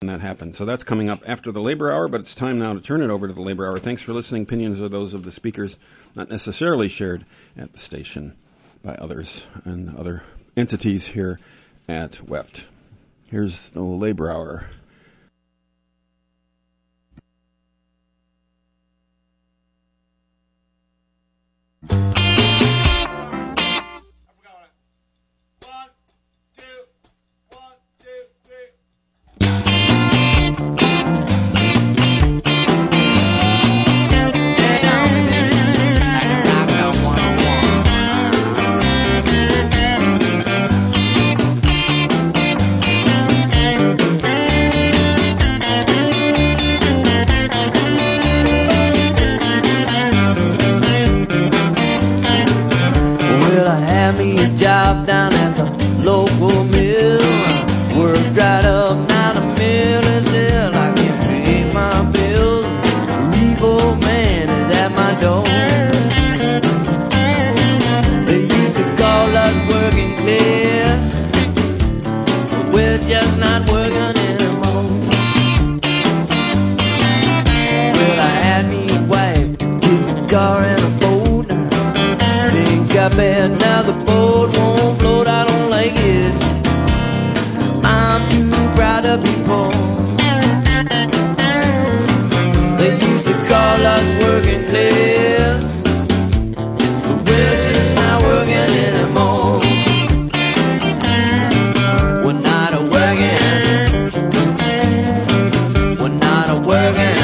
that happened. So that's coming up after the labor hour, but it's time now to turn it over to the labor hour. Thanks for listening. Opinions are those of the speakers, not necessarily shared at the station by others and other entities here at WEFT. Here's the labor hour. Down at the local mill, worked right up, now the mill is ill. I can't pay my bills, the evil man is at my door. They used to call us working class, but we're just not working anymore. Well, I had me a wife, kids, a car and a boat. Things got bad, now the boat won't float, I don't like it. I'm too proud to be poor. They used to call us working class, but we're just not working anymore. We're not a working, we're not a working.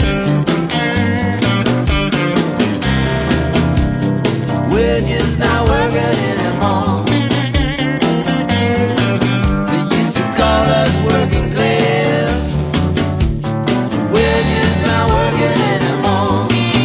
We're just not working anymore. They used to call us working class. We're just not working anymore.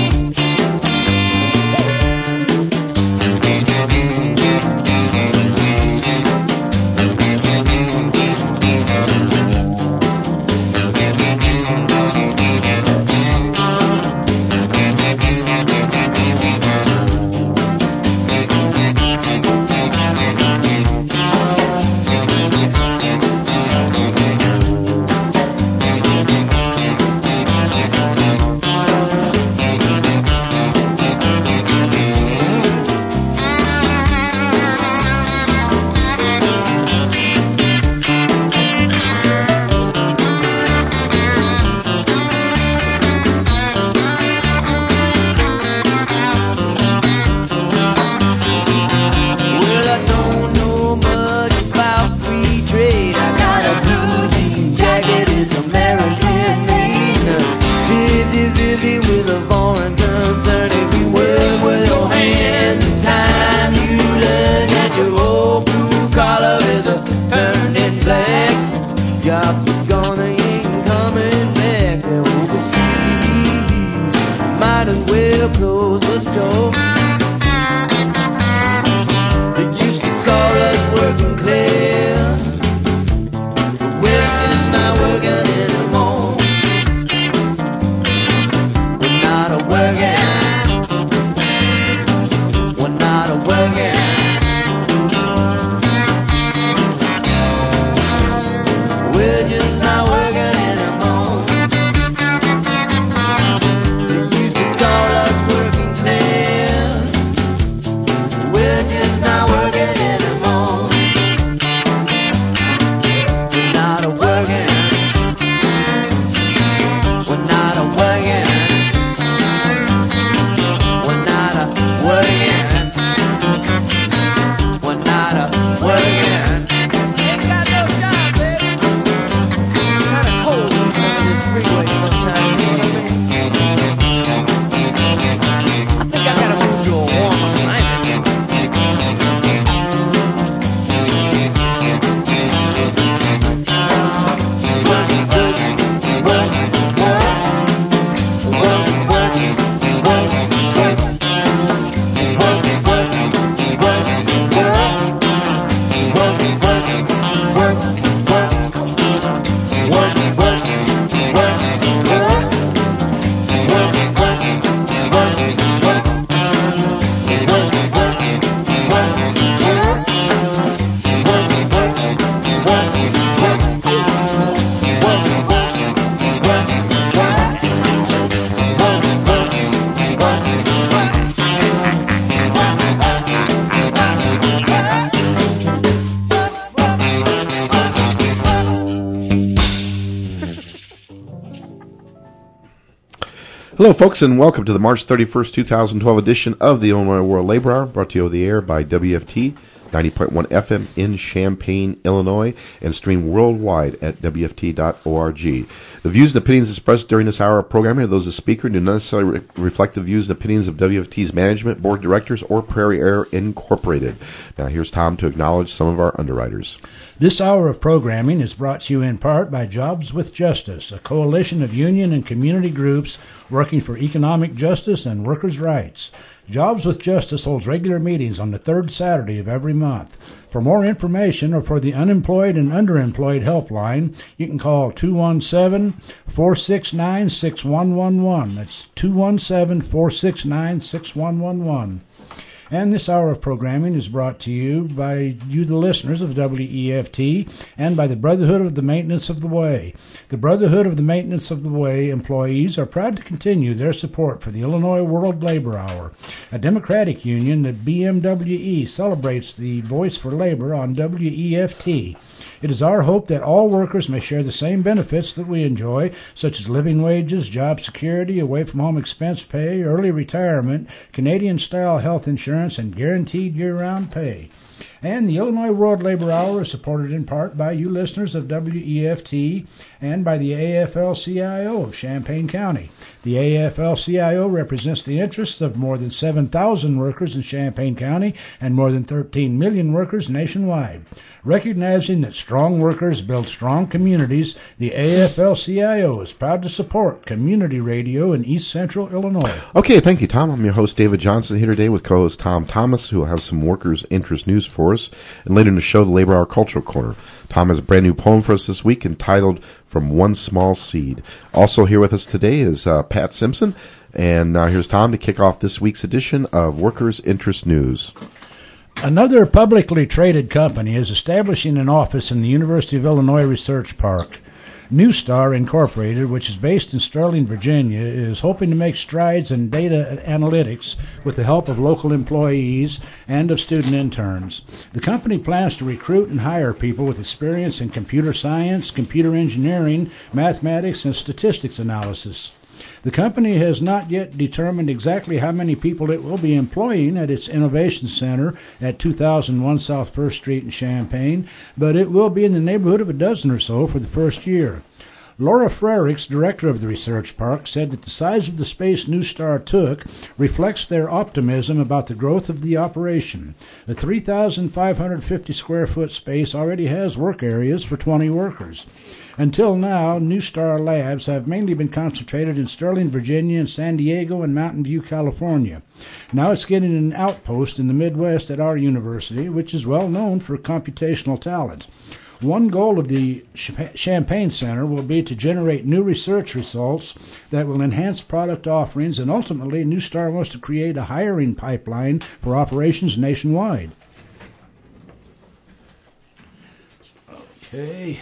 Jobs are gone, they ain't coming back. They're overseas, might as well close the store. They used to call us working class, but we're just not working anymore. We're not a working, we're not a working. We're just not working anymore. They used to call us working class. Hello, folks, and welcome to the March 31st, 2012 edition of the Illinois World Labor Hour, brought to you over the air by WFT 90.1 FM in Champaign, Illinois, and streamed worldwide at WFT.org. The views and opinions expressed during this hour of programming of those of the speaker do not necessarily reflect the views and opinions of WFT's management, board of directors, or Prairie Air Incorporated. Now, here's Tom to acknowledge some of our underwriters. This hour of programming is brought to you in part by Jobs with Justice, a coalition of union and community groups working for economic justice and workers' rights. Jobs with Justice holds regular meetings on the third Saturday of every month. For more information or for the unemployed and underemployed helpline, you can call 217-469-6111. That's 217-469-6111. And this hour of programming is brought to you by you, the listeners of WEFT, and by the Brotherhood of the Maintenance of the Way. The Brotherhood of the Maintenance of the Way employees are proud to continue their support for the Illinois World Labor Hour, a democratic union that BMWE celebrates the voice for labor on WEFT. It is our hope that all workers may share the same benefits that we enjoy, such as living wages, job security, away-from-home expense pay, early retirement, Canadian-style health insurance, and guaranteed year-round pay. And the Illinois World Labor Hour is supported in part by you listeners of WEFT and by the AFL-CIO of Champaign County. The AFL-CIO represents the interests of more than 7,000 workers in Champaign County and more than 13 million workers nationwide. Recognizing that strong workers build strong communities, the AFL-CIO is proud to support community radio in East Central Illinois. Okay, thank you, Tom. I'm your host, David Johnson, here today with co-host Tom Thomas, who will have some workers' interest news for us. And later in the show, the Labor Hour Cultural Corner. Tom has a brand new poem for us this week entitled From One Small Seed. Also here with us today is Pat Simpson. And here's Tom to kick off this week's edition of Workers' Interest News. Another publicly traded company is establishing an office in the University of Illinois Research Park. Newstar Incorporated, which is based in Sterling, Virginia, is hoping to make strides in data analytics with the help of local employees and of student interns. The company plans to recruit and hire people with experience in computer science, computer engineering, mathematics, and statistics analysis. The company has not yet determined exactly how many people it will be employing at its Innovation Center at 2001 South 1st Street in Champaign, but it will be in the neighborhood of a dozen or so for the first year. Laura Frerichs, director of the research park, said that the size of the space Newstar took reflects their optimism about the growth of the operation. The 3,550 square foot space already has work areas for 20 workers. Until now, Newstar labs have mainly been concentrated in Sterling, Virginia, and San Diego and Mountain View, California. Now it's getting an outpost in the Midwest at our university, which is well known for computational talent. One goal of the Champaign Center will be to generate new research results that will enhance product offerings, and ultimately, Newstar wants to create a hiring pipeline for operations nationwide. Okay.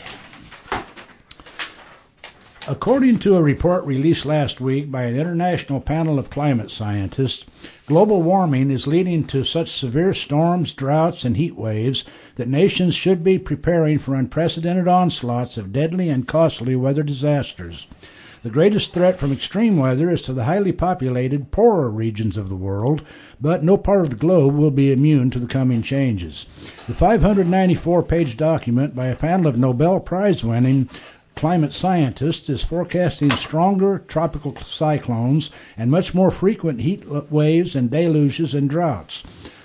According to a report released last week by an international panel of climate scientists, global warming is leading to such severe storms, droughts, and heat waves that nations should be preparing for unprecedented onslaughts of deadly and costly weather disasters. The greatest threat from extreme weather is to the highly populated, poorer regions of the world, but no part of the globe will be immune to the coming changes. The 594-page document by a panel of Nobel Prize-winning climate scientists is forecasting stronger tropical cyclones and much more frequent heat waves and deluges and droughts.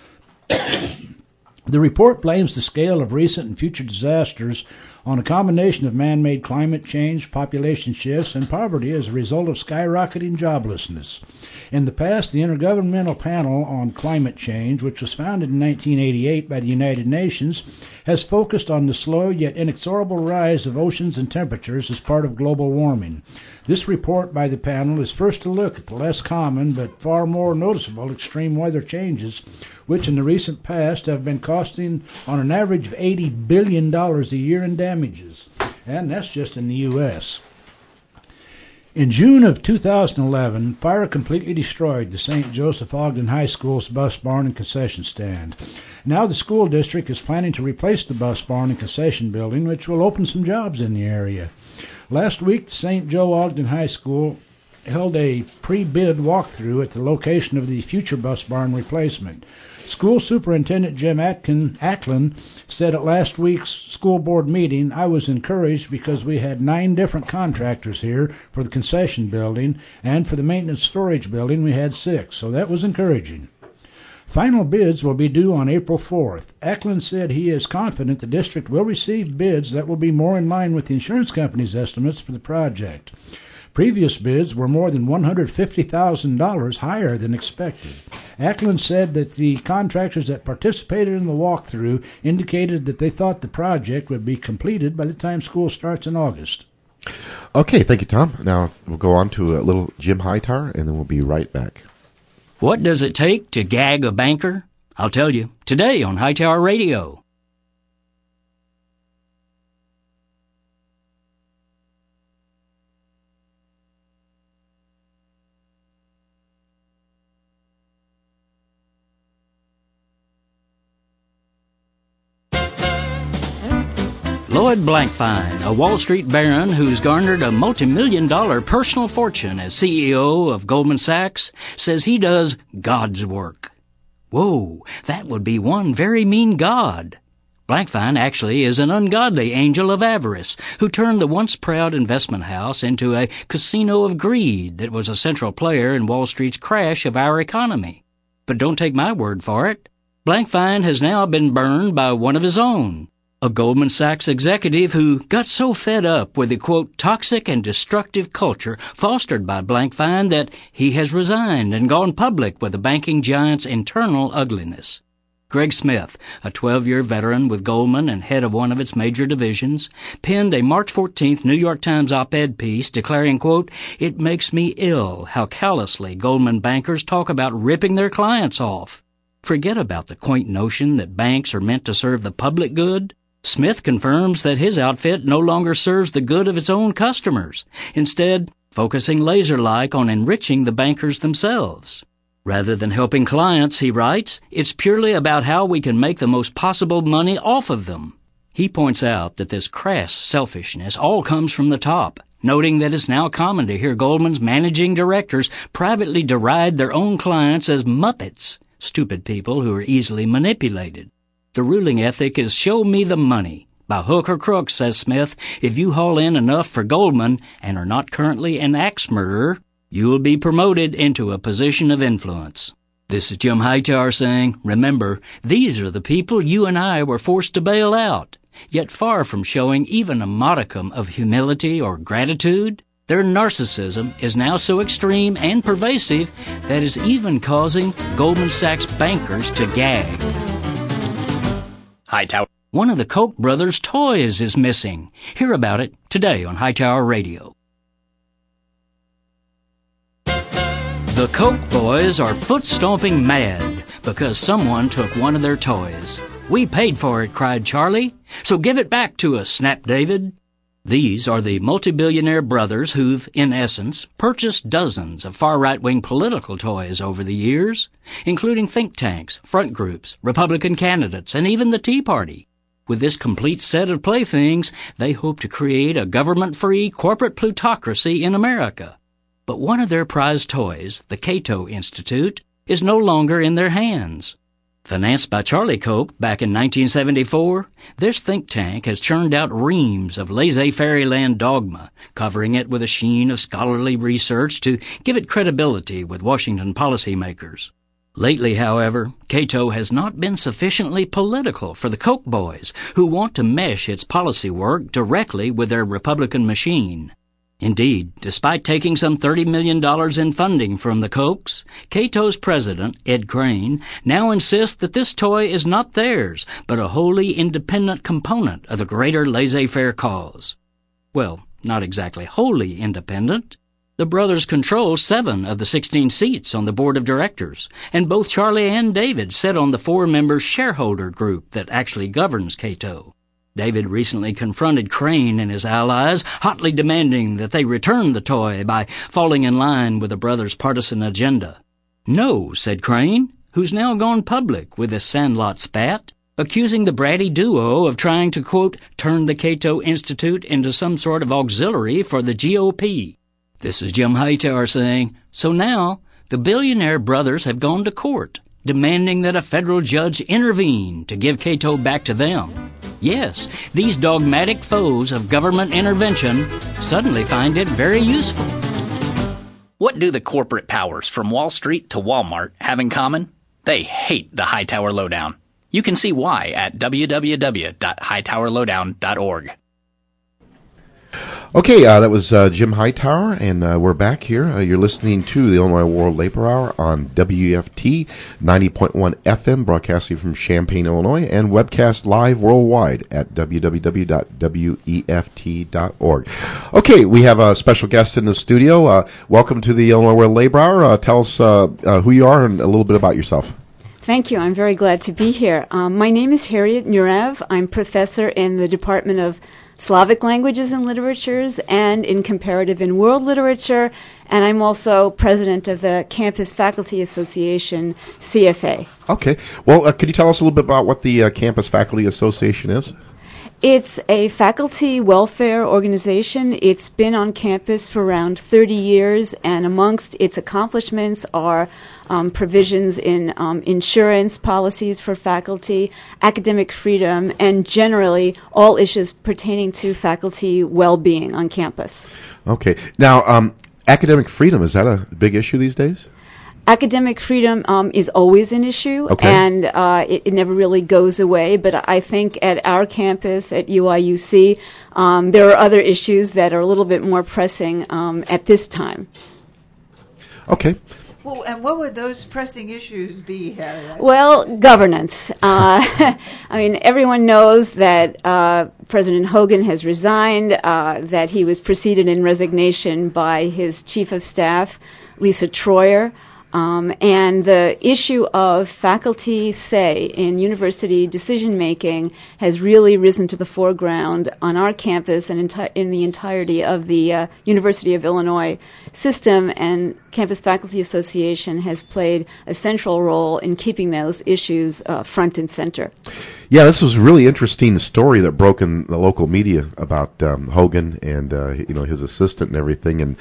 The report blames the scale of recent and future disasters on a combination of man-made climate change, population shifts, and poverty as a result of skyrocketing joblessness. In the past, the Intergovernmental Panel on Climate Change, which was founded in 1988 by the United Nations, has focused on the slow yet inexorable rise of oceans and temperatures as part of global warming. This report by the panel is first to look at the less common but far more noticeable extreme weather changes, which in the recent past have been costing on an average of $80 billion a year in damages. And that's just in the U.S. In June of 2011, fire completely destroyed the St. Joseph Ogden High School's bus barn and concession stand. Now the school district is planning to replace the bus barn and concession building, which will open some jobs in the area. Last week, the St. Joe Ogden High School held a pre-bid walkthrough at the location of the future bus barn replacement. School Superintendent Jim Acklin said at last week's school board meeting, "I was encouraged because we had 9 different contractors here for the concession building, and for the maintenance storage building we had 6, so that was encouraging." Final bids will be due on April 4th. Acklin said he is confident the district will receive bids that will be more in line with the insurance company's estimates for the project. Previous bids were more than $150,000 higher than expected. Acklin said that the contractors that participated in the walkthrough indicated that they thought the project would be completed by the time school starts in August. Okay, thank you, Tom. Now we'll go on to a little Jim Hightower, and then we'll be right back. What does it take to gag a banker? I'll tell you, today on Hightower Radio. Lloyd Blankfein, a Wall Street baron who's garnered a multi-million-dollar personal fortune as CEO of Goldman Sachs, says he does God's work. Whoa, that would be one very mean God. Blankfein actually is an ungodly angel of avarice who turned the once proud investment house into a casino of greed that was a central player in Wall Street's crash of our economy. But don't take my word for it. Blankfein has now been burned by one of his own, a Goldman Sachs executive who got so fed up with the, quote, toxic and destructive culture fostered by Blankfein that he has resigned and gone public with the banking giant's internal ugliness. Greg Smith, a 12-year veteran with Goldman and head of one of its major divisions, penned a March 14th New York Times op-ed piece declaring, quote, "It makes me ill how callously Goldman bankers talk about ripping their clients off. Forget about the quaint notion that banks are meant to serve the public good. Smith confirms that his outfit no longer serves the good of its own customers, instead focusing laser-like on enriching the bankers themselves. Rather than helping clients, he writes, it's purely about how we can make the most possible money off of them." He points out that this crass selfishness all comes from the top, noting that it's now common to hear Goldman's managing directors privately deride their own clients as muppets, stupid people who are easily manipulated. The ruling ethic is show me the money. By hook or crook, says Smith, if you haul in enough for Goldman and are not currently an axe murderer, you will be promoted into a position of influence. This is Jim Hightower saying, remember, these are the people you and I were forced to bail out. Yet far from showing even a modicum of humility or gratitude, their narcissism is now so extreme and pervasive that is even causing Goldman Sachs bankers to gag. Hightower. One of the Koch brothers' toys is missing. Hear about it today on Hightower Radio. The Koch boys are foot-stomping mad because someone took one of their toys. "We paid for it," cried Charlie, "so give it back to us," snapped David. These are the multi-billionaire brothers who've, in essence, purchased dozens of far-right-wing political toys over the years, including think tanks, front groups, Republican candidates, and even the Tea Party. With this complete set of playthings, they hope to create a government-free corporate plutocracy in America. But one of their prized toys, the Cato Institute, is no longer in their hands. Financed by Charlie Koch back in 1974, this think tank has churned out reams of laissez-faire-land dogma, covering it with a sheen of scholarly research to give it credibility with Washington policymakers. Lately, however, Cato has not been sufficiently political for the Koch boys, who want to mesh its policy work directly with their Republican machine. Indeed, despite taking some $30 million in funding from the Kochs, Cato's president, Ed Crane, now insists that this toy is not theirs, but a wholly independent component of the greater laissez-faire cause. Well, not exactly wholly independent. The brothers control 7 of the 16 seats on the board of directors, and both Charlie and David sit on the 4-member shareholder group that actually governs Cato. David recently confronted Crane and his allies, hotly demanding that they return the toy by falling in line with the brothers' partisan agenda. "No," said Crane, who's now gone public with his Sandlot spat, accusing the bratty duo of trying to, quote, turn the Cato Institute into some sort of auxiliary for the GOP. This is Jim Hightower saying, so now the billionaire brothers have gone to court, demanding that a federal judge intervene to give Cato back to them. Yes, these dogmatic foes of government intervention suddenly find it very useful. What do the corporate powers from Wall Street to Walmart have in common? They hate the Hightower Lowdown. You can see why at www.hightowerlowdown.org. Okay, that was Jim Hightower, and we're back here. You're listening to the Illinois World Labor Hour on WFT 90.1 FM, broadcasting from Champaign, Illinois, and webcast live worldwide at www.weft.org. Okay, we have a special guest in the studio. Welcome to the Illinois World Labor Hour. Tell us who you are and a little bit about yourself. Thank you. I'm very glad to be here. My name is Harriet Nurev. I'm professor in the Department of Slavic Languages and Literatures and in Comparative and World Literature, and I'm also president of the Campus Faculty Association, CFA. Okay. Well, could you tell us a little bit about what the Campus Faculty Association is? It's a faculty welfare organization. It's been on campus for around 30 years, and amongst its accomplishments are provisions in insurance policies for faculty, academic freedom, and generally all issues pertaining to faculty well-being on campus. Okay. Now, academic freedom, is that a big issue these days? Academic freedom is always an issue, okay. And it never really goes away. But I think at our campus, at UIUC, there are other issues that are a little bit more pressing at this time. Okay. Well, and what would those pressing issues be, Harriet? Well, governance. I mean, everyone knows that President Hogan has resigned, that he was preceded in resignation by his chief of staff, Lisa Troyer. And the issue of faculty say in university decision-making has really risen to the foreground on our campus and in the entirety of the University of Illinois system, and Campus Faculty Association has played a central role in keeping those issues front and center. Yeah, this was a really interesting story that broke in the local media about Hogan and his assistant and everything, and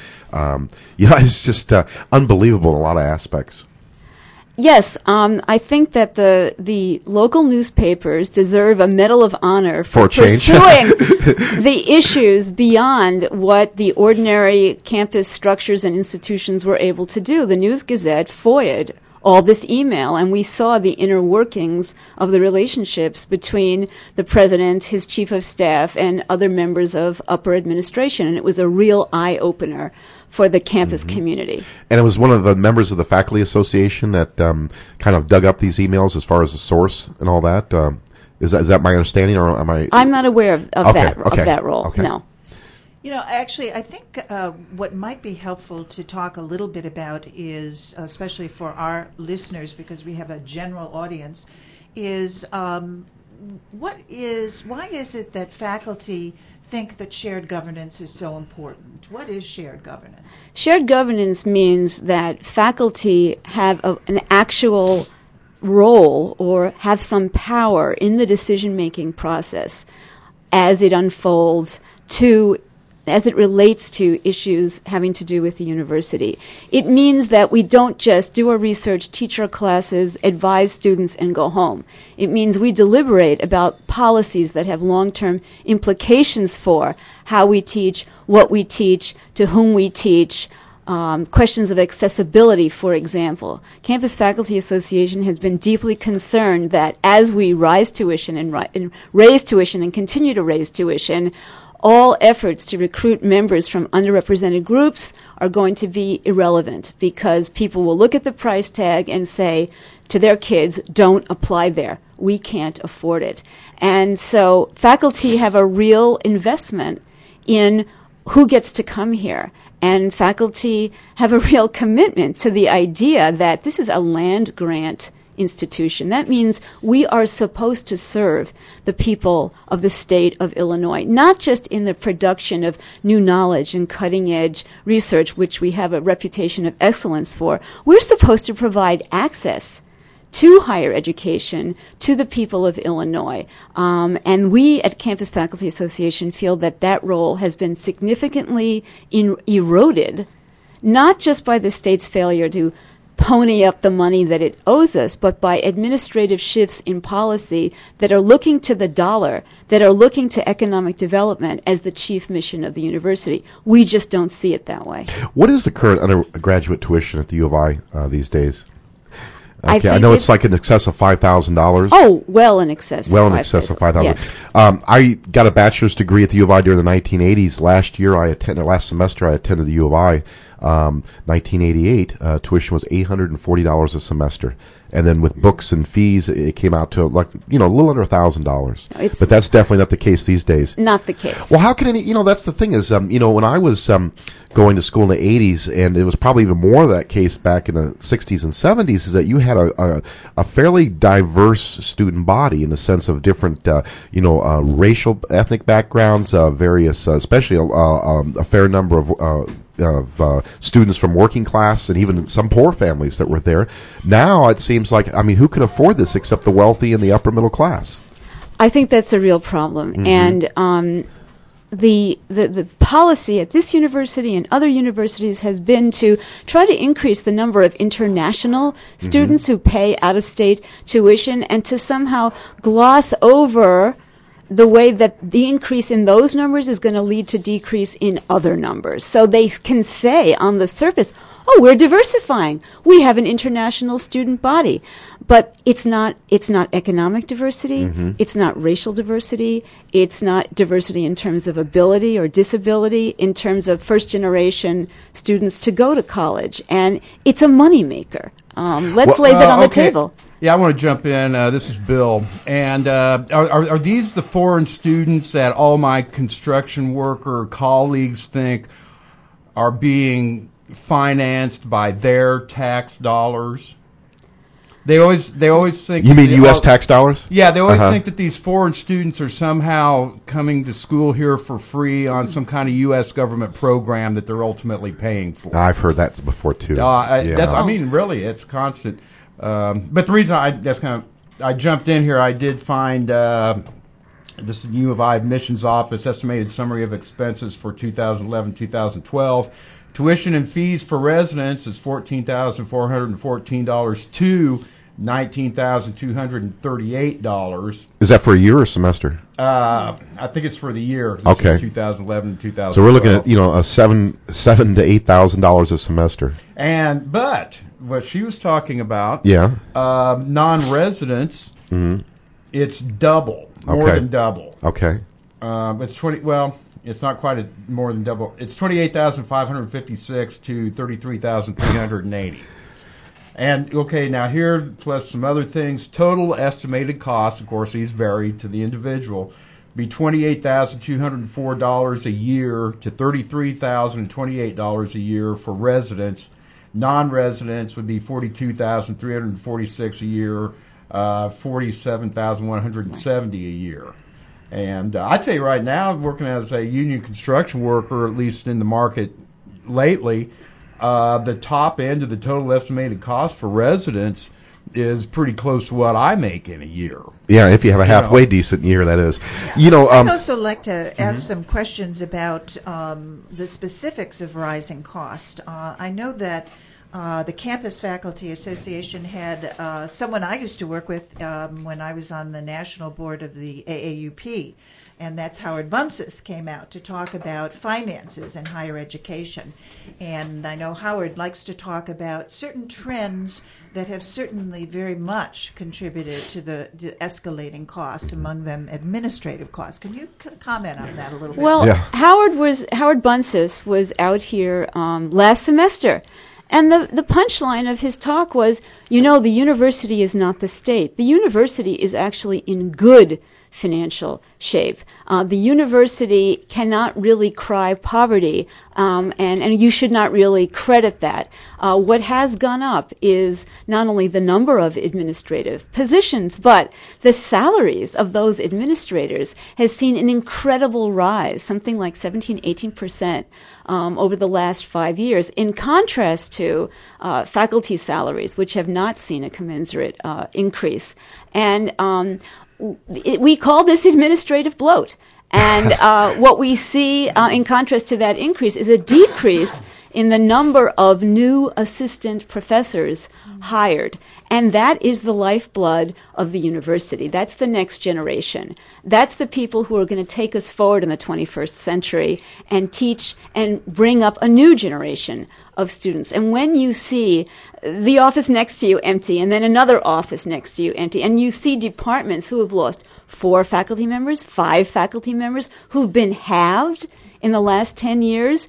it's just unbelievable in a lot of aspects. Yes, I think that the local newspapers deserve a Medal of Honor for pursuing the issues beyond what the ordinary campus structures and institutions were able to do. The News Gazette FOIA'd all this email, and we saw the inner workings of the relationships between the president, his chief of staff, and other members of upper administration, and it was a real eye-opener for the campus community. And it was one of the members of the faculty association that kind of dug up these emails as far as the source and all that. Is that my understanding, or am I? I'm not aware of that role. Okay. No. You know, actually, I think what might be helpful to talk a little bit about is, especially for our listeners, because we have a general audience, is why is it that faculty think that shared governance is so important? What is shared governance? Shared governance means that faculty have an actual role or have some power in the decision-making process as it unfolds as it relates to issues having to do with the university. It means that we don't just do our research, teach our classes, advise students, and go home. It means we deliberate about policies that have long-term implications for how we teach, what we teach, to whom we teach, questions of accessibility, for example. Campus Faculty Association has been deeply concerned that as we rise tuition and raise tuition and continue to raise tuition, all efforts to recruit members from underrepresented groups are going to be irrelevant, because people will look at the price tag and say to their kids, don't apply there. We can't afford it. And so faculty have a real investment in who gets to come here. And faculty have a real commitment to the idea that this is a land grant institution. That means we are supposed to serve the people of the state of Illinois, not just in the production of new knowledge and cutting-edge research, which we have a reputation of excellence for. We're supposed to provide access to higher education, to the people of Illinois. And we at Campus Faculty Association feel that that role has been significantly eroded, not just by the state's failure to pony up the money that it owes us, but by administrative shifts in policy that are looking to the dollar, that are looking to economic development as the chief mission of the university. We just don't see it that way. What is the current undergraduate tuition at the U of I these days? I Okay, I know it's like in excess of $5,000. Oh, well in excess. Well of in excess of 5,000. $5,000. Yes. I got a bachelor's degree at the U of I during the 1980s. Last semester I attended the U of I. 1988, tuition was $840 a semester. And then with books and fees, it came out to a little under $1,000. But that's definitely not the case these days. Not the case. Well, how can that's the thing is, when I was going to school in the 80s, and it was probably even more of that case back in the 60s and 70s, is that you had a fairly diverse student body in the sense of different, racial, ethnic backgrounds, various, especially a fair number of students from working class and even some poor families that were there. Now it seems like, who can afford this except the wealthy and the upper middle class? I think that's a real problem. Mm-hmm. And the policy at this university and other universities has been to try to increase the number of international students who pay out-of-state tuition and to somehow gloss over the way that the increase in those numbers is going to lead to decrease in other numbers. So they can say on the surface, oh, we're diversifying. We have an international student body. But it's not economic diversity. Mm-hmm. It's not racial diversity. It's not diversity in terms of ability or disability, in terms of first-generation students to go to college. And it's a moneymaker. Let's lay that on the table. Yeah, I want to jump in. This is Bill. And are these the foreign students that all my construction worker colleagues think are being financed by their tax dollars? They always think... You mean U.S. tax dollars? Yeah, they always think that these foreign students are somehow coming to school here for free on some kind of U.S. government program that they're ultimately paying for. I've heard that before, too. Really, it's constant. But the reason I jumped in here, I did find this U of I admissions office estimated summary of expenses for 2011-2012. Tuition and fees for residents is $14,414 to $19,238. Is that for a year or semester? I think it's for the year. Okay. 2011 and 2012. So we're looking at a $7,000 to $8,000 a semester. But what she was talking about, non-residents, it's double, more than double. Okay. It's 20. Well, it's not quite more than double. It's $28,556 to $33,380. And now here plus some other things. Total estimated cost, of course, these vary to the individual, be $28,204 a year to $33,028 a year for residents. Non-residents would be $42,346 a year, $47,170 a year. And I tell you right now, working as a union construction worker, at least in the market lately, the top end of the total estimated cost for residents is pretty close to what I make in a year. Yeah, if you have a halfway decent year, that is. I'd also like to ask some questions about the specifics of rising cost. I know that the Campus Faculty Association had someone I used to work with when I was on the national board of the AAUP, and that's Howard Bunces, came out to talk about finances in higher education. And I know Howard likes to talk about certain trends that have certainly very much contributed to the escalating costs, among them administrative costs. Can you comment on that a little bit? Well, Howard Bunces was out here last semester. And the punchline of his talk was, the university is not the state. The university is actually in good financial shape. The university cannot really cry poverty, and you should not really credit that. What has gone up is not only the number of administrative positions, but the salaries of those administrators has seen an incredible rise, something like 17-18%. Over the last 5 years, in contrast to faculty salaries, which have not seen a commensurate increase. And we call this administrative bloat. And what we see in contrast to that increase is a decrease in the number of new assistant professors hired. And that is the lifeblood of the university. That's the next generation. That's the people who are going to take us forward in the 21st century and teach and bring up a new generation of students. And when you see the office next to you empty and then another office next to you empty, and you see departments who have lost 4 faculty members, 5 faculty members, who've been halved in the last 10 years,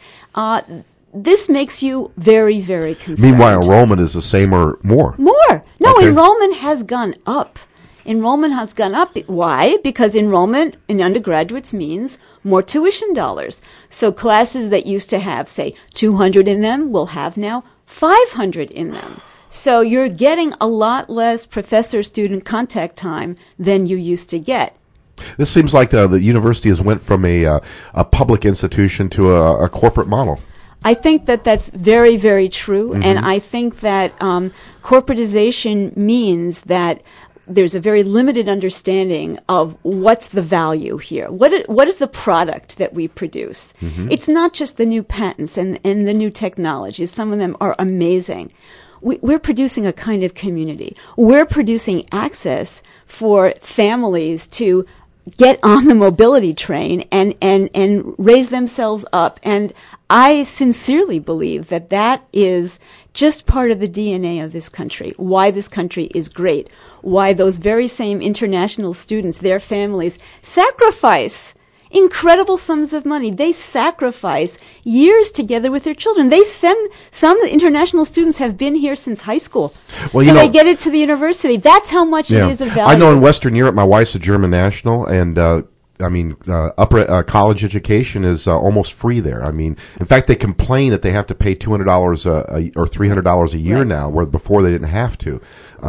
this makes you very, very concerned. Meanwhile, enrollment is the same or more. More. No, Okay. Enrollment has gone up. Enrollment has gone up. Why? Because enrollment in undergraduates means more tuition dollars. So classes that used to have, say, 200 in them will have now 500 in them. So you're getting a lot less professor-student contact time than you used to get. This seems like the university has went from a public institution to a corporate model. I think that that's very, very true, and I think that corporatization means that there's a very limited understanding of what's the value here. What is the product that we produce? It's not just the new patents and the new technologies. Some of them are amazing. We're producing a kind of community. We're producing access for families to get on the mobility train and raise themselves up. And I sincerely believe that that is just part of the DNA of this country, why this country is great, why those very same international students, their families, sacrifice incredible sums of money. They sacrifice years together with their children. Some international students have been here since high school. Well, so they get it to the university. That's how much it is of value. I know in Western Europe, my wife's a German national, and upper college education is almost free there. I mean, in fact, they complain that they have to pay $200 or $300 a year now, where before they didn't have to.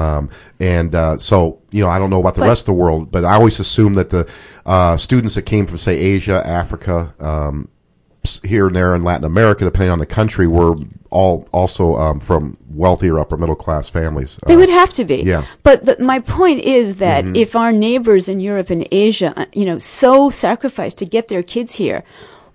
So, I don't know about the rest of the world, but I always assume that the students that came from, say, Asia, Africa, here and there in Latin America, depending on the country, were all also from wealthier upper middle class families. They would have to be. Yeah. But my point is that if our neighbors in Europe and Asia, so sacrificed to get their kids here,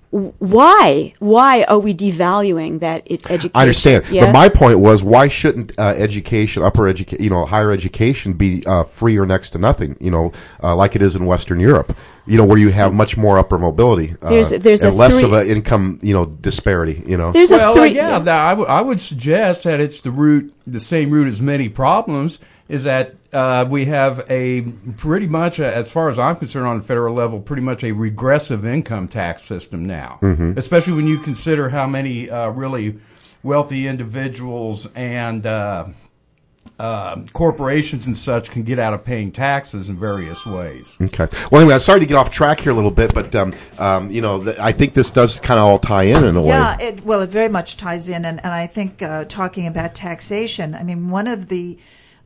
why are we devaluing that education? I understand, but my point was, why shouldn't education, higher education, be free or next to nothing? Like it is in Western Europe. Where you have much more upper mobility, there's and less of an income, disparity. There's I would suggest that it's the same root as many problems. Is that we have a pretty much, as far as I'm concerned, on the federal level, pretty much a regressive income tax system now, especially when you consider how many really wealthy individuals and corporations and such can get out of paying taxes in various ways. Okay. Well, anyway, I'm sorry to get off track here a little bit, but I think this does kind of all tie in a way. Yeah, it very much ties in, and I think talking about taxation, I mean, one of the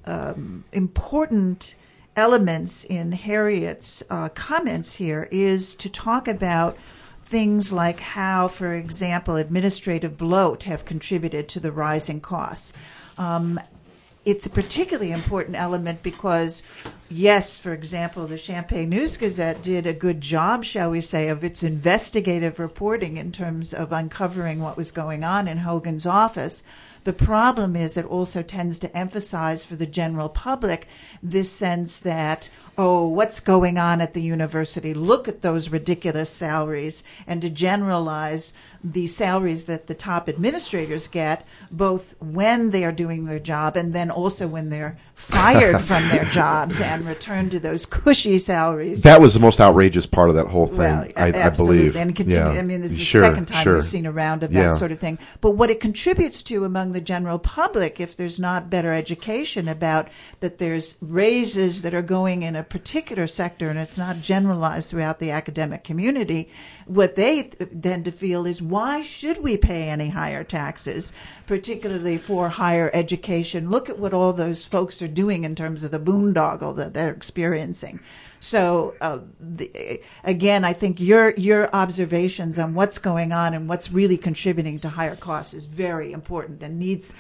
important elements in Harriet's comments here is to talk about things like how, for example, administrative bloat have contributed to the rising costs. It's a particularly important element because, yes, for example, the Champaign News-Gazette did a good job, shall we say, of its investigative reporting in terms of uncovering what was going on in Hogan's office. The problem is it also tends to emphasize for the general public this sense that, what's going on at the university? Look at those ridiculous salaries, and to generalize the salaries that the top administrators get, both when they are doing their job and then also when they're fired from their jobs and returned to those cushy salaries. That was the most outrageous part of that whole thing, Well, I believe. And continue. Yeah. I mean, this is Sure, the second time sure. we've seen a round of Yeah. that sort of thing. But what it contributes to among the general public, if there's not better education about that there's raises that are going in a particular sector and it's not generalized throughout the academic community, what they tend to feel is, why should we pay any higher taxes, particularly for higher education? Look at what all those folks are doing in terms of the boondoggle that they're experiencing. So again, I think your observations on what's going on and what's really contributing to higher costs is very important, and needs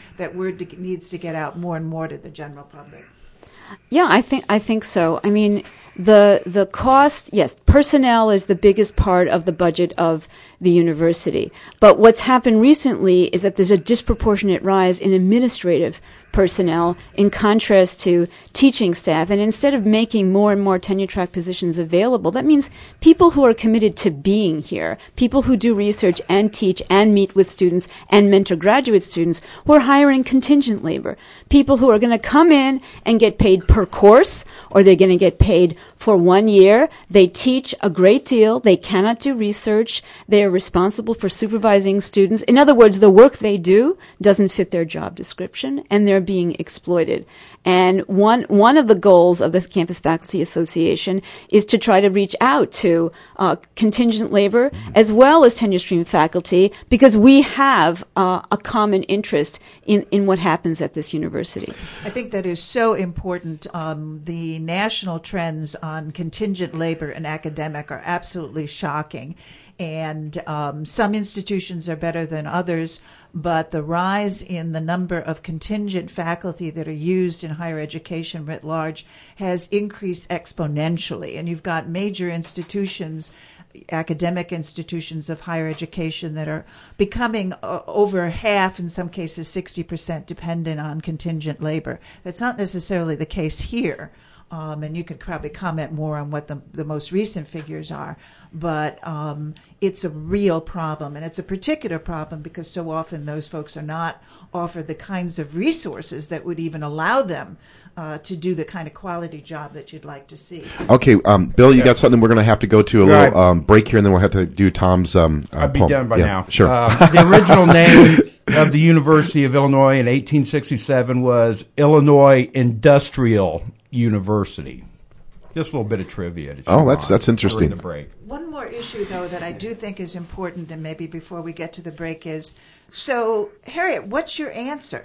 to get out more and more to the general public. Yeah, I think so. I mean, the cost, yes, personnel is the biggest part of the budget of the university. But what's happened recently is that there's a disproportionate rise in administrative personnel in contrast to teaching staff. And instead of making more and more tenure track positions available, that means people who are committed to being here, people who do research and teach and meet with students and mentor graduate students, we're hiring contingent labor. People who are going to come in and get paid per course, or they're going to get paid for 1 year. They teach a great deal. They cannot do research. They are responsible for supervising students. In other words, the work they do doesn't fit their job description, and they're being exploited. And one of the goals of the Campus Faculty Association is to try to reach out to contingent labor as well as tenure stream faculty, because we have a common interest in what happens at this university. I think that is so important. The national trends on contingent labor and academic are absolutely shocking. And some institutions are better than others, but the rise in the number of contingent faculty that are used in higher education writ large has increased exponentially. And you've got major institutions, academic institutions of higher education, that are becoming over half, in some cases 60%, dependent on contingent labor. That's not necessarily the case here. And you could probably comment more on what the most recent figures are. But it's a real problem, and it's a particular problem because so often those folks are not offered the kinds of resources that would even allow them to do the kind of quality job that you'd like to see. Okay, Bill, you got something we're going to have to go to a little break here, and then we'll have to do Tom's I'll be poem. done by now. Sure. The original name of the University of Illinois in 1867 was Illinois Industrial University. Just a little bit of trivia. That's interesting. During the break. One more issue, though, that I do think is important, and maybe before we get to the break, is, so, Harriet, what's your answer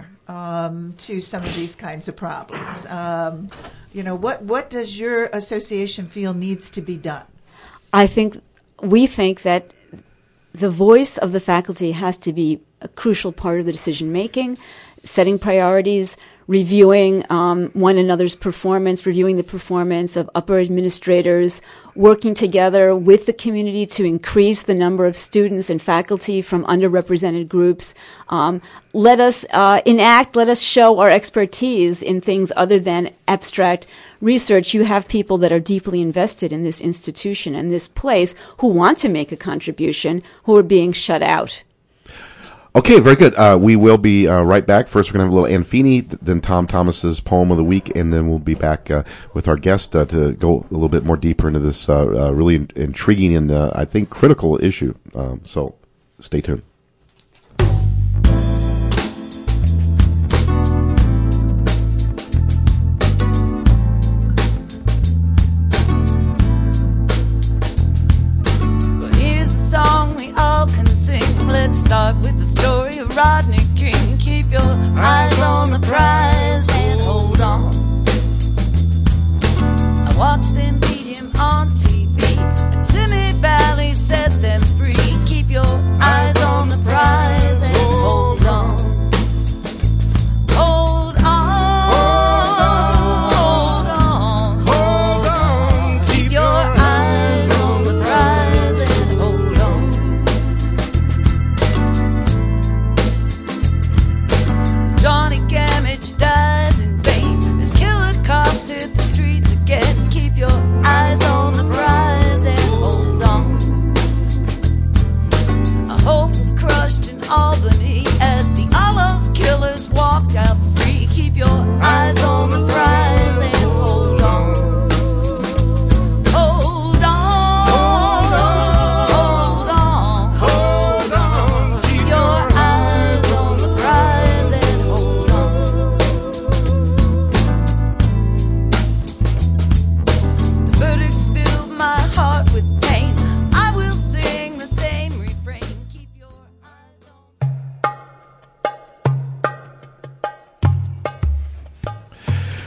to some of these kinds of problems? What does your association feel needs to be done? We think that the voice of the faculty has to be a crucial part of the decision-making, setting priorities, reviewing one another's performance, reviewing the performance of upper administrators, working together with the community to increase the number of students and faculty from underrepresented groups. Let us let us show our expertise in things other than abstract research. You have people that are deeply invested in this institution and this place who want to make a contribution, who are being shut out. Okay, very good. We will be right back. First, we're going to have a little Ann Feeney, then Tom Thomas's poem of the week, and then we'll be back with our guest to go a little bit more deeper into this really intriguing and, I think, critical issue. So stay tuned. Well, here's a song we all can sing. Let's start with the story of Rodney King. Keep your eyes on the prize and hold on. I watched them beat him on TV, and Simi Valley set them free. Keep your eyes on the prize and hold on. Hold on. Hold on. Keep your eyes on the prize and hold on. Johnny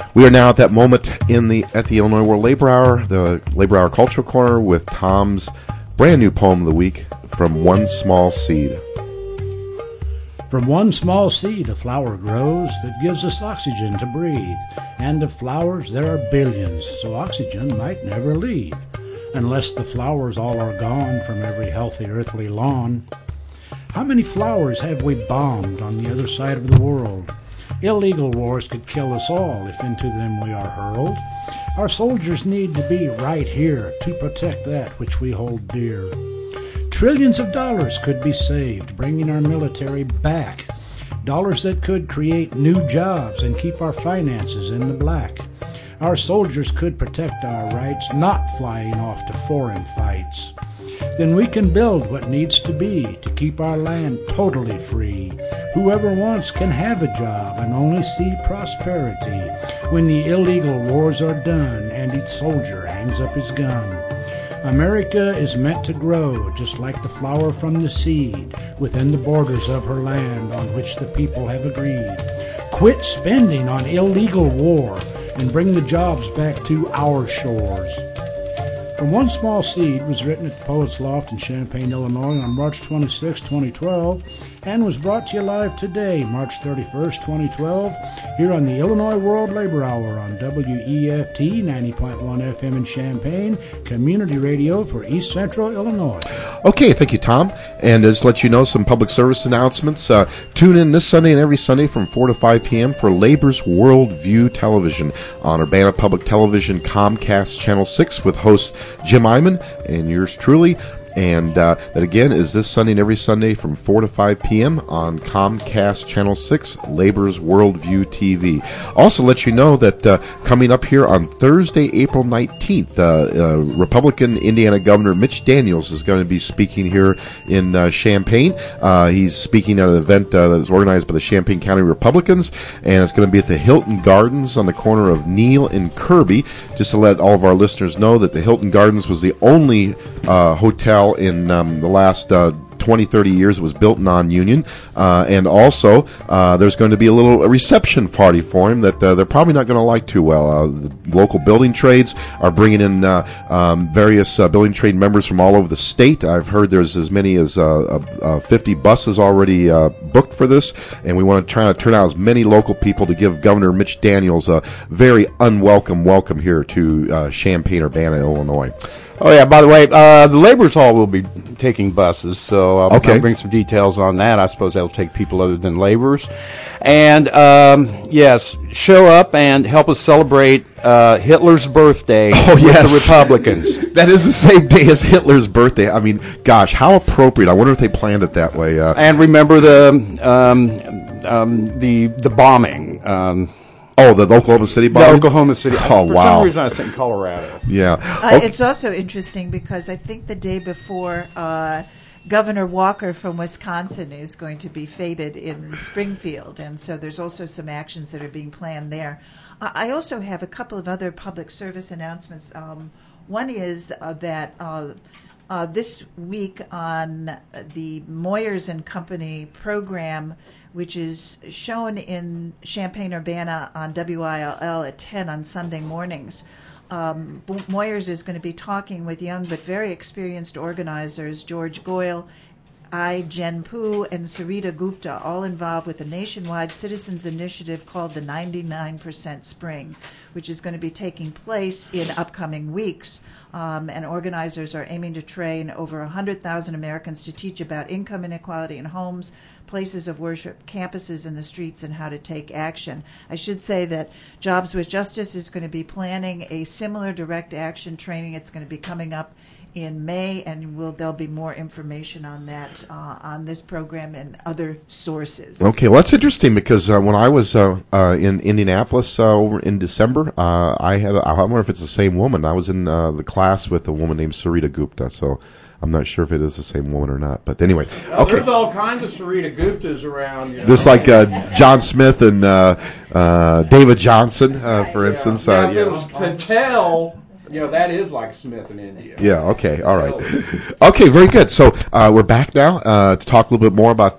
We are now at that moment at the Illinois World Labor Hour, the Labor Hour Cultural Corner, with Tom's brand new poem of the week, From One Small Seed. From one small seed a flower grows that gives us oxygen to breathe. And of flowers there are billions, so oxygen might never leave. Unless the flowers all are gone from every healthy earthly lawn. How many flowers have we bombed on the other side of the world? Illegal wars could kill us all if into them we are hurled. Our soldiers need to be right here to protect that which we hold dear. Trillions of dollars could be saved, bringing our military back. Dollars that could create new jobs and keep our finances in the black. Our soldiers could protect our rights, not flying off to foreign fights. Then we can build what needs to be to keep our land totally free. Whoever wants can have a job and only see prosperity when the illegal wars are done and each soldier hangs up his gun. America is meant to grow just like the flower from the seed within the borders of her land on which the people have agreed. Quit spending on illegal war and bring the jobs back to our shores. From One Small Seed was written at the Poets Loft in Champaign, Illinois on March 26, 2012, and was brought to you live today, March 31st, 2012, here on the Illinois World Labor Hour on WEFT 90.1 FM in Champaign, community radio for East Central Illinois. Okay, thank you, Tom. And just to let you know, some public service announcements. Tune in this Sunday and every Sunday from 4 to 5 p.m. for Labor's World View Television on Urbana Public Television Comcast Channel 6 with host Jim Iman and yours truly. And that again is this Sunday and every Sunday from 4 to 5 p.m. on Comcast Channel 6, Labor's Worldview TV. Also let you know that coming up here on Thursday, April 19th, Republican Indiana Governor Mitch Daniels is going to be speaking here in Champaign. He's speaking at an event that's organized by the Champaign County Republicans, and it's going to be at the Hilton Gardens on the corner of Neal and Kirby. Just to let all of our listeners know that the Hilton Gardens was the only hotel in the last 20, 30 years. It was built non-union. And also, there's going to be a reception party for him that they're probably not going to like too well. The local building trades are bringing in various building trade members from all over the state. I've heard there's as many as 50 buses already booked for this, and we want to try to turn out as many local people to give Governor Mitch Daniels a very unwelcome welcome here to Champaign-Urbana, Illinois. Oh, yeah, by the way, the Labor's Hall will be taking buses, so I'll bring some details on that. I suppose that'll take people other than laborers. And, yes, show up and help us celebrate Hitler's birthday with the Republicans. That is the same day as Hitler's birthday. I mean, gosh, how appropriate. I wonder if they planned it that way. And remember the bombing. The Oklahoma City bombing? The Oklahoma City. Oh, For wow. some reason, I was thinking Colorado. Yeah. It's also interesting because I think the day before, Governor Walker from Wisconsin is going to be feted in Springfield, and so there's also some actions that are being planned there. I also have a couple of other public service announcements. One is that this week on the Moyers and Company program, which is shown in Champaign-Urbana on WILL at 10 on Sunday mornings. Moyers is going to be talking with young but very experienced organizers, George Goyle, Jen Poo, and Sarita Gupta, all involved with a nationwide citizens initiative called the 99% Spring, which is going to be taking place in upcoming weeks. And organizers are aiming to train over 100,000 Americans to teach about income inequality in homes, places of worship, campuses, and the streets, and how to take action. I should say that Jobs with Justice is going to be planning a similar direct action training. It's going to be coming up in May, and there'll be more information on that on this program and other sources. Okay, well, that's interesting because when I was in Indianapolis over in December, I wonder if it's the same woman. I was in the class with a woman named Sarita Gupta, so I'm not sure if it is the same woman or not. But anyway, okay. There's all kinds of Sarita Guptas around. You know. Just like John Smith and David Johnson, for instance. Now, if it was Patel, That is like Smith in India. Yeah, okay, all right. Okay, very good. So we're back now to talk a little bit more about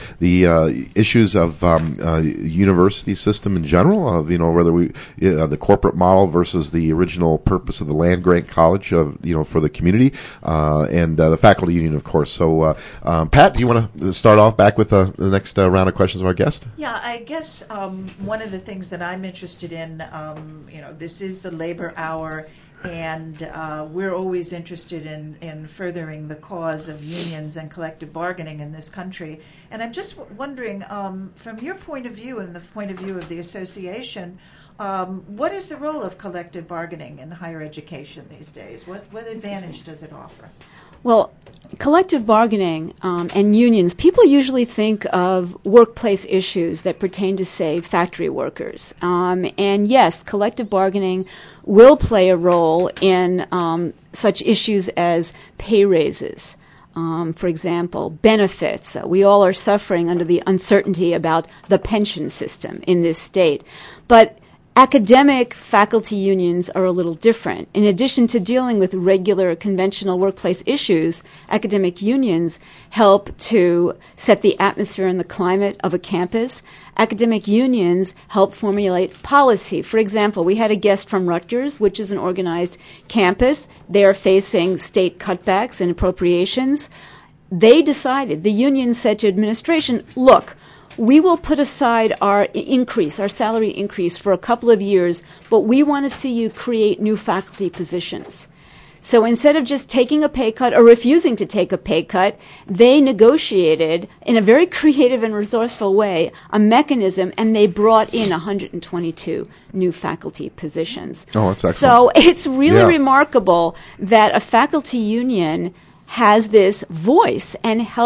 the issues of university system in general, of whether the corporate model versus the original purpose of the land-grant college of for the community, and the faculty union, of course. So Pat, do you want to start off back with the next round of questions of our guest? Yeah, I guess one of the things that I'm interested in, this is the labor hour, and we're always interested in furthering the cause of unions and collective bargaining in this country. And I'm just wondering, from your point of view and the point of view of the association, what is the role of collective bargaining in higher education these days? What advantage does it offer? Well, collective bargaining and unions, people usually think of workplace issues that pertain to, say, factory workers. And yes, collective bargaining will play a role in such issues as pay raises. For example, benefits. We all are suffering under the uncertainty about the pension system in this state. But academic faculty unions are a little different. In addition to dealing with regular conventional workplace issues, academic unions help to set the atmosphere and the climate of a campus. Academic unions help formulate policy. For example, we had a guest from Rutgers, which is an organized campus. They are facing state cutbacks and appropriations. They decided, the union said to administration, look, we will put aside our salary increase for a couple of years, but we want to see you create new faculty positions. So instead of just taking a pay cut or refusing to take a pay cut, they negotiated in a very creative and resourceful way a mechanism, and they brought in 122 new faculty positions. Oh, that's excellent. So it's really remarkable that a faculty union has this voice and can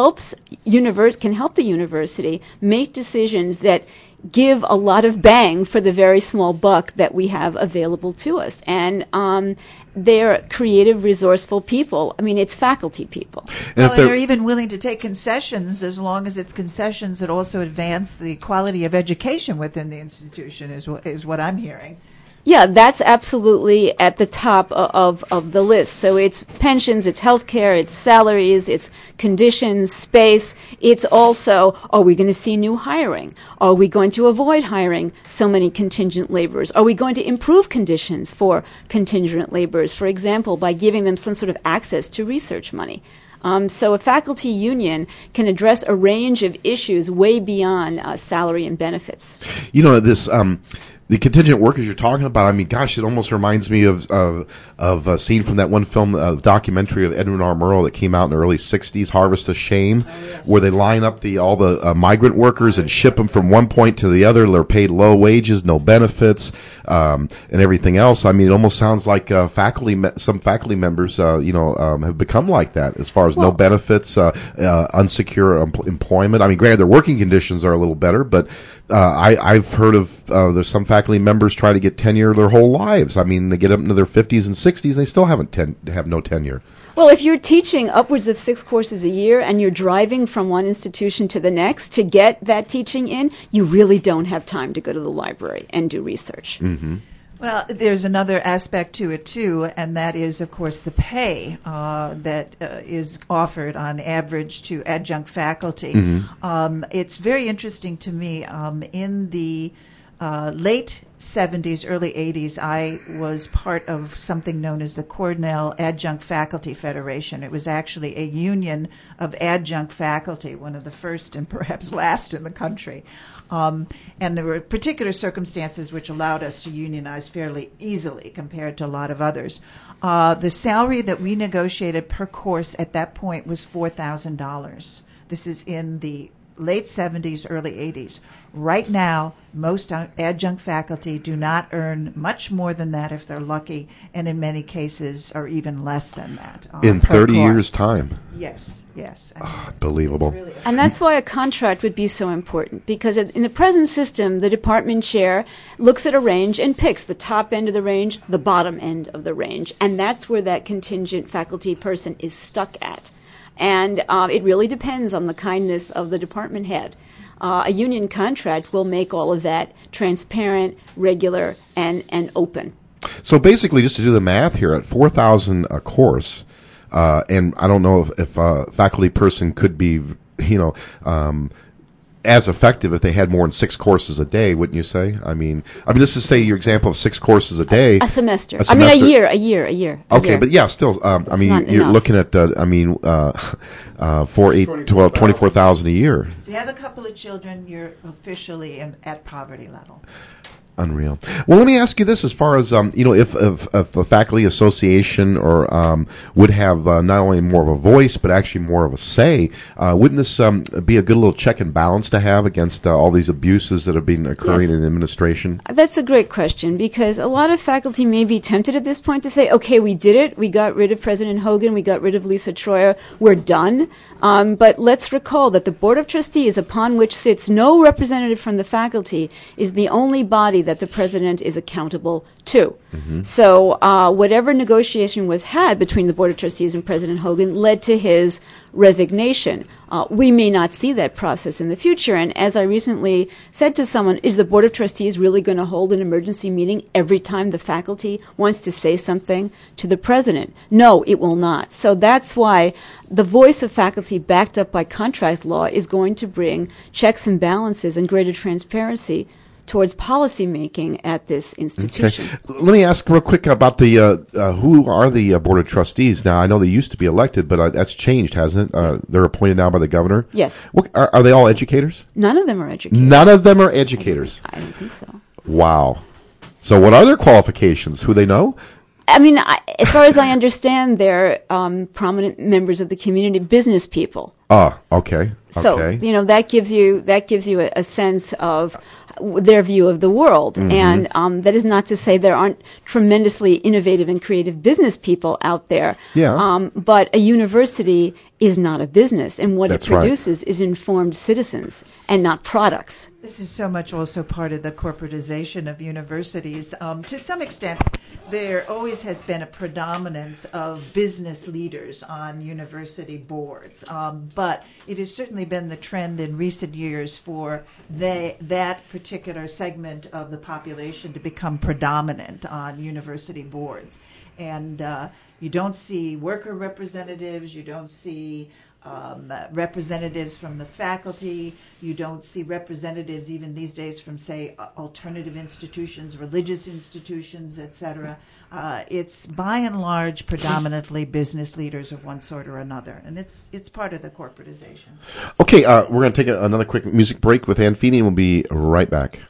help the university make decisions that give a lot of bang for the very small buck that we have available to us. And they're creative, resourceful people. I mean, it's faculty people. And they're even willing to take concessions as long as it's concessions that also advance the quality of education within the institution, is what I'm hearing. Yeah, that's absolutely at the top of the list. So it's pensions, it's health care, it's salaries, it's conditions, space. It's also, are we going to see new hiring? Are we going to avoid hiring so many contingent laborers? Are we going to improve conditions for contingent laborers, for example, by giving them some sort of access to research money? So a faculty union can address a range of issues way beyond salary and benefits. This the contingent workers you're talking about, I mean, gosh, it almost reminds me of a scene from that one film, documentary of Edwin R. Murrow that came out in the early 60s, Harvest of Shame, where they line up all the migrant workers and ship them from one point to the other. They're paid low wages, no benefits, and everything else. I mean, it almost sounds like some faculty members, have become like that as far as no benefits, unsecure employment. I mean, granted, their working conditions are a little better, but I've heard of there's some faculty members try to get tenure their whole lives. I mean, they get up into their 50s and 60s, they still have no tenure. Well, if you're teaching upwards of 6 courses a year and you're driving from one institution to the next to get that teaching in, you really don't have time to go to the library and do research. Mm-hmm. Well, there's another aspect to it, too, and that is, of course, the pay that is offered on average to adjunct faculty. Mm-hmm. It's very interesting to me. In the late 70s, early 80s, I was part of something known as the Cornell Adjunct Faculty Federation. It was actually a union of adjunct faculty, one of the first and perhaps last in the country. And there were particular circumstances which allowed us to unionize fairly easily compared to a lot of others. The salary that we negotiated per course at that point was $4,000. This is in the late 70s, early 80s. Right now, most adjunct faculty do not earn much more than that if they're lucky, and in many cases are even less than that. In 30 years' time. Yes. I mean, unbelievable. really and that's why a contract would be so important, because in the present system, the department chair looks at a range and picks the top end of the range, the bottom end of the range, and that's where that contingent faculty person is stuck at. And it really depends on the kindness of the department head. A union contract will make all of that transparent, regular, and open. So basically, just to do the math here, at $4,000 a course, and I don't know if a faculty person could be, as effective if they had more than 6 courses a day, wouldn't you say? I mean, let's just say your example of 6 courses a day. A semester. A semester. A year. Okay, but yeah, still, you're looking at, 4, 8, 12, 24,000 a year. If you have a couple of children, you're officially at poverty level. Unreal. Well, let me ask you this: as far as if the faculty association or would have not only more of a voice but actually more of a say, wouldn't this be a good little check and balance to have against all these abuses that have been occurring in administration? That's a great question, because a lot of faculty may be tempted at this point to say, "Okay, we did it. We got rid of President Hogan. We got rid of Lisa Troyer. We're done." But let's recall that the Board of Trustees, upon which sits no representative from the faculty, is the only body that the president is accountable to. Mm-hmm. So whatever negotiation was had between the Board of Trustees and President Hogan led to his resignation. We may not see that process in the future. And as I recently said to someone, is the Board of Trustees really going to hold an emergency meeting every time the faculty wants to say something to the president? No, it will not. So that's why the voice of faculty backed up by contract law is going to bring checks and balances and greater transparency towards policy making at this institution. Okay. Let me ask real quick about the who are the Board of Trustees now. I know they used to be elected, but that's changed, hasn't it? They're appointed now by the governor? Yes. Are they all educators? None of them are educators. None of them are educators? I don't think so. Wow. So what are their qualifications? Who they know? I mean, as far as I understand, they're prominent members of the community, business people. Oh, okay. So, that gives you a sense of their view of the world. Mm-hmm. And that is not to say there aren't tremendously innovative and creative business people out there. Yeah. But a university is not a business, and what That's it produces is informed citizens and not products. This is so much also part of the corporatization of universities. To some extent, there always has been a predominance of business leaders on university boards, but it has certainly been the trend in recent years for that particular segment of the population to become predominant on university boards. And you don't see worker representatives, you don't see representatives from the faculty, you don't see representatives even these days from, say, alternative institutions, religious institutions, etc. It's by and large predominantly business leaders of one sort or another, and it's part of the corporatization. Okay, we're going to take another quick music break with Ann Feeney, and we'll be right back.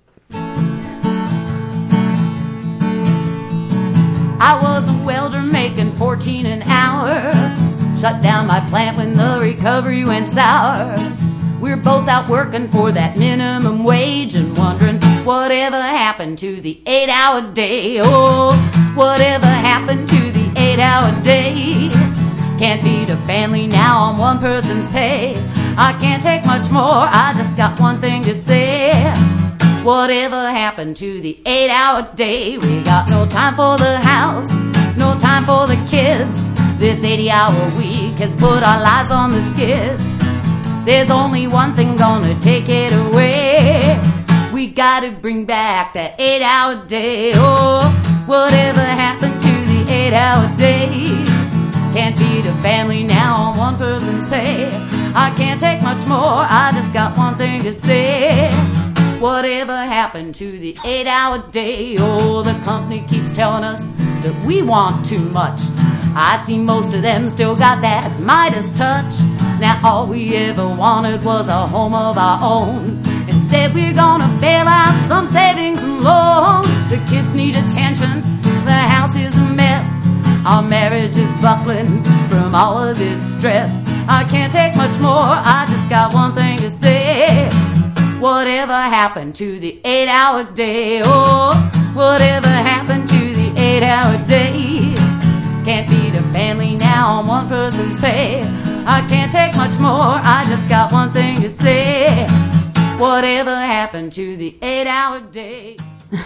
I was a welder making $14 an hour. Shut down my plant when the recovery went sour. We were both out working for that minimum wage and wondering whatever happened to the 8-hour day. Oh, whatever happened to the 8-hour day. Can't feed a family now on one person's pay. I can't take much more, I just got one thing to say. Whatever happened to the 8-hour day? We got no time for the house, no time for the kids. This 80-hour week has put our lives on the skids. There's only one thing gonna take it away. We gotta bring back that 8-hour day. Oh, whatever happened to the 8-hour day? Can't feed a family now on one person's pay. I can't take much more, I just got one thing to say. Whatever happened to the 8-hour day? Oh, the company keeps telling us that we want too much. I see most of them still got that Midas touch. Now all we ever wanted was a home of our own. Instead we're gonna bail out some savings and loans. The kids need attention, the house is a mess. Our marriage is buckling from all of this stress. I can't take much more, I just got one thing to say. Whatever happened to the 8-hour day? Oh, whatever happened to the 8-hour day? Can't feed a family now on one person's pay. I can't take much more, I just got one thing to say. Whatever happened to the 8-hour day?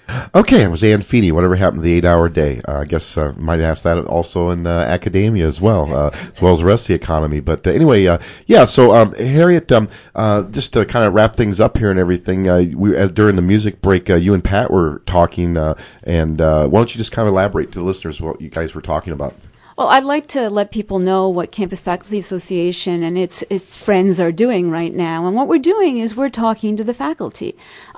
Okay, it was Ann Feeney. Whatever happened to the 8-hour day? I guess might ask that also in academia as well as the rest of the economy. But anyway, yeah. So Harriet, just to kind of wrap things up here and everything, during the music break, you and Pat were talking, and why don't you just kind of elaborate to the listeners what you guys were talking about? Well, I'd like to let people know what Campus Faculty Association and its friends are doing right now. And what we're doing is we're talking to the faculty.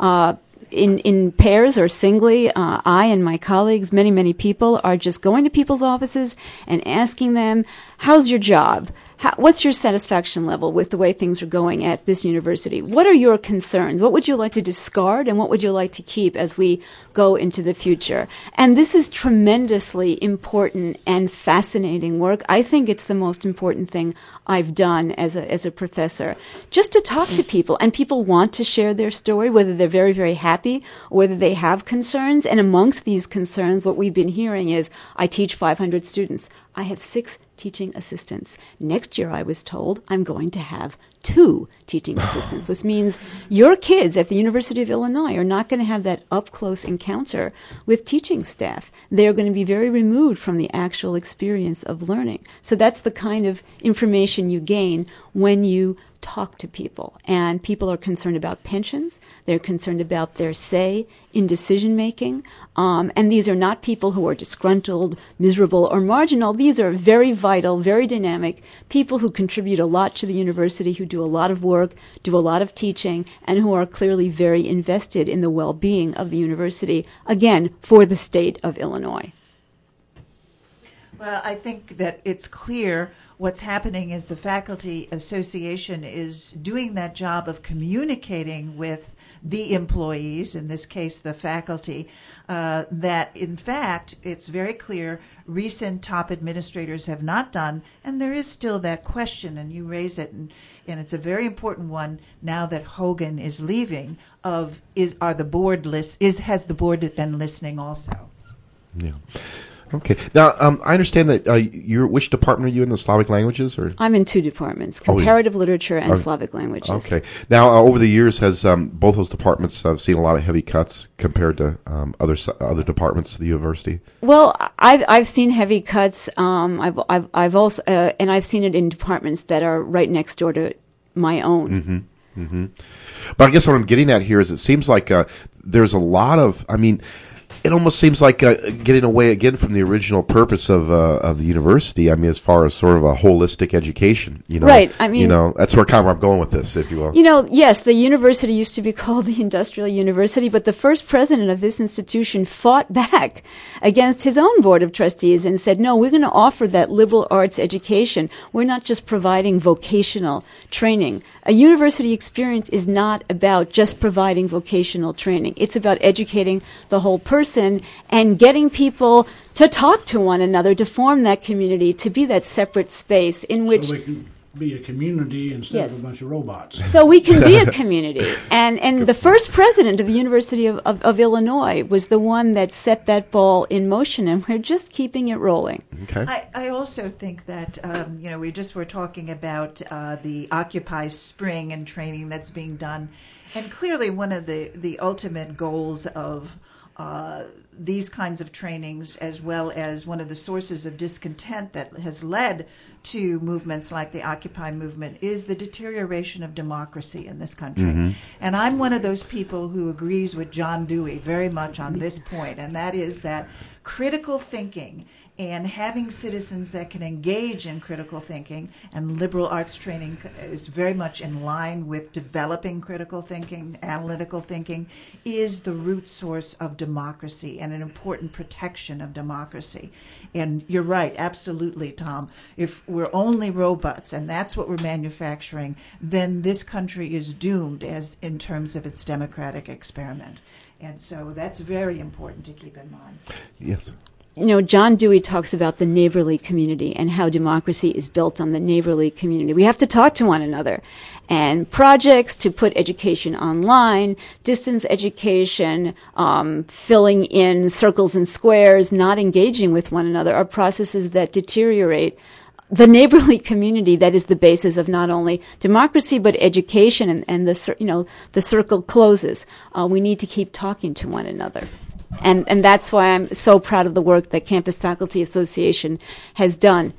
In pairs or singly, I and my colleagues, many people, are just going to people's offices and asking them, how's your job? What's your satisfaction level with the way things are going at this university? What are your concerns? What would you like to discard and what would you like to keep as we go into the future? And this is tremendously important and fascinating work. I think it's the most important thing I've done as a professor. Just to talk to people, and people want to share their story, whether they're very, very happy or whether they have concerns. And amongst these concerns, what we've been hearing is, I teach 500 students. I have 6 teaching assistants. Next year, I was told, I'm going to have 2 teaching assistants, which means your kids at the University of Illinois are not going to have that up-close encounter with teaching staff. They're going to be very removed from the actual experience of learning. So that's the kind of information you gain when you talk to people. And people are concerned about pensions. They're concerned about their say in decision-making. And these are not people who are disgruntled, miserable, or marginal. These are very vital, very dynamic people who contribute a lot to the university, who do a lot of work, do a lot of teaching, and who are clearly very invested in the well-being of the university, again, for the state of Illinois. Well, I think that it's clear what's happening is the Faculty Association is doing that job of communicating with the employees, in this case the faculty, that in fact it's very clear recent top administrators have not done, and there is still that question, and you raise it, and it's a very important one now that Hogan is leaving, has the board been listening also? Yeah. Okay. Now, I understand that which department are you in, the Slavic languages? Or? I'm in 2 departments, comparative literature and Slavic languages. Okay. Now, over the years, has both those departments seen a lot of heavy cuts compared to other departments of the university? Well, I've seen heavy cuts. I've also and I've seen it in departments that are right next door to my own. Mm-hmm. Mm-hmm. But I guess what I'm getting at here is it seems like there's a lot of, it almost seems like getting away again from the original purpose of the university. As far as sort of a holistic education, Right. That's where I'm going with this, if you will. Yes, the university used to be called the Industrial University, but the first president of this institution fought back against his own board of trustees and said, no, we're going to offer that liberal arts education. We're not just providing vocational training. A university experience is not about just providing vocational training. It's about educating the whole person and getting people to talk to one another, to form that community, to be that separate space in which... So we can be a community instead of a bunch of robots. So we can be a community. And the first president of the University of Illinois was the one that set that ball in motion, and we're just keeping it rolling. Okay. I also think that, we just were talking about the Occupy Spring and training that's being done. And clearly one of the ultimate goals of these kinds of trainings, as well as one of the sources of discontent that has led to movements like the Occupy movement, is the deterioration of democracy in this country. Mm-hmm. And I'm one of those people who agrees with John Dewey very much on this point, and that is that critical thinking and having citizens that can engage in critical thinking, and liberal arts training is very much in line with developing critical thinking, analytical thinking, is the root source of democracy and an important protection of democracy. And you're right, absolutely, Tom. If we're only robots and that's what we're manufacturing, then this country is doomed as in terms of its democratic experiment. And so that's very important to keep in mind. Yes. John Dewey talks about the neighborly community and how democracy is built on the neighborly community. We have to talk to one another. And projects to put education online, distance education, filling in circles and squares, not engaging with one another are processes that deteriorate the neighborly community that is the basis of not only democracy but education, and the circle closes. We need to keep talking to one another. And that's why I'm so proud of the work that Campus Faculty Association has done.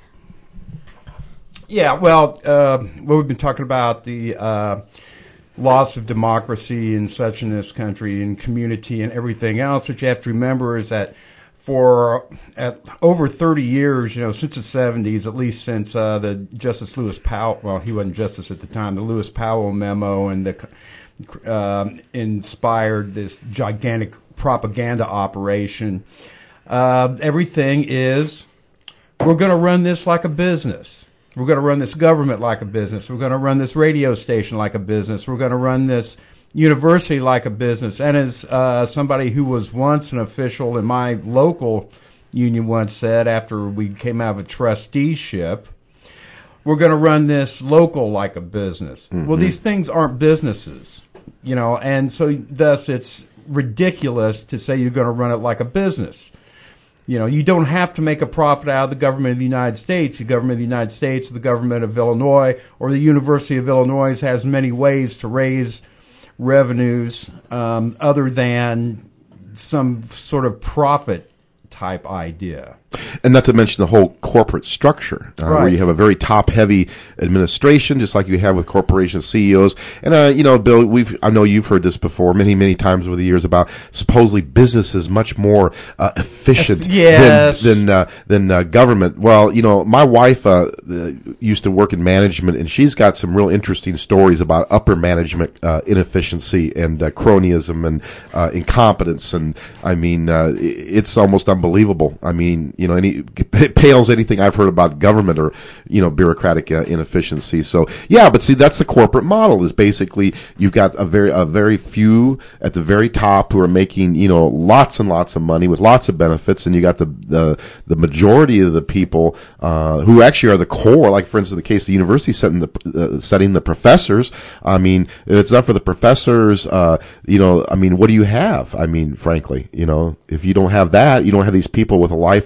Yeah, well, we've been talking about the loss of democracy and such in this country and community and everything else. What you have to remember is that for over 30 years, since the 70s, at least since the Justice Lewis Powell, well, he wasn't justice at the time, the Lewis Powell memo and the inspired this gigantic propaganda operation, everything is, we're going to run this like a business. We're going to run this government like a business. We're going to run this radio station like a business. We're going to run this university like a business. And as somebody who was once an official in my local union once said after we came out of a trusteeship, we're going to run this local like a business. Mm-hmm. Well, these things aren't businesses, and so thus it's ridiculous to say you're going to run it like a business. You don't have to make a profit out of the government of the United States. The government of the United States, the government of Illinois, or the University of Illinois has many ways to raise revenues other than some sort of profit type idea. And not to mention the whole corporate structure, where you have a very top-heavy administration, just like you have with corporation CEOs. And Bill, I know you've heard this before many, many times over the years about supposedly business is much more efficient than government. Well, my wife used to work in management, and she's got some real interesting stories about upper management inefficiency and cronyism and incompetence. And I mean, it's almost unbelievable. I mean, it pales anything I've heard about government or, bureaucratic inefficiency. So, yeah, but see, that's the corporate model is basically you've got a very few at the very top who are making, lots and lots of money with lots of benefits. And you got the majority of the people, who actually are the core, like for instance, the case of the university setting the professors. I mean, if it's not for the professors, what do you have? I mean, frankly, if you don't have that, you don't have these people with a life,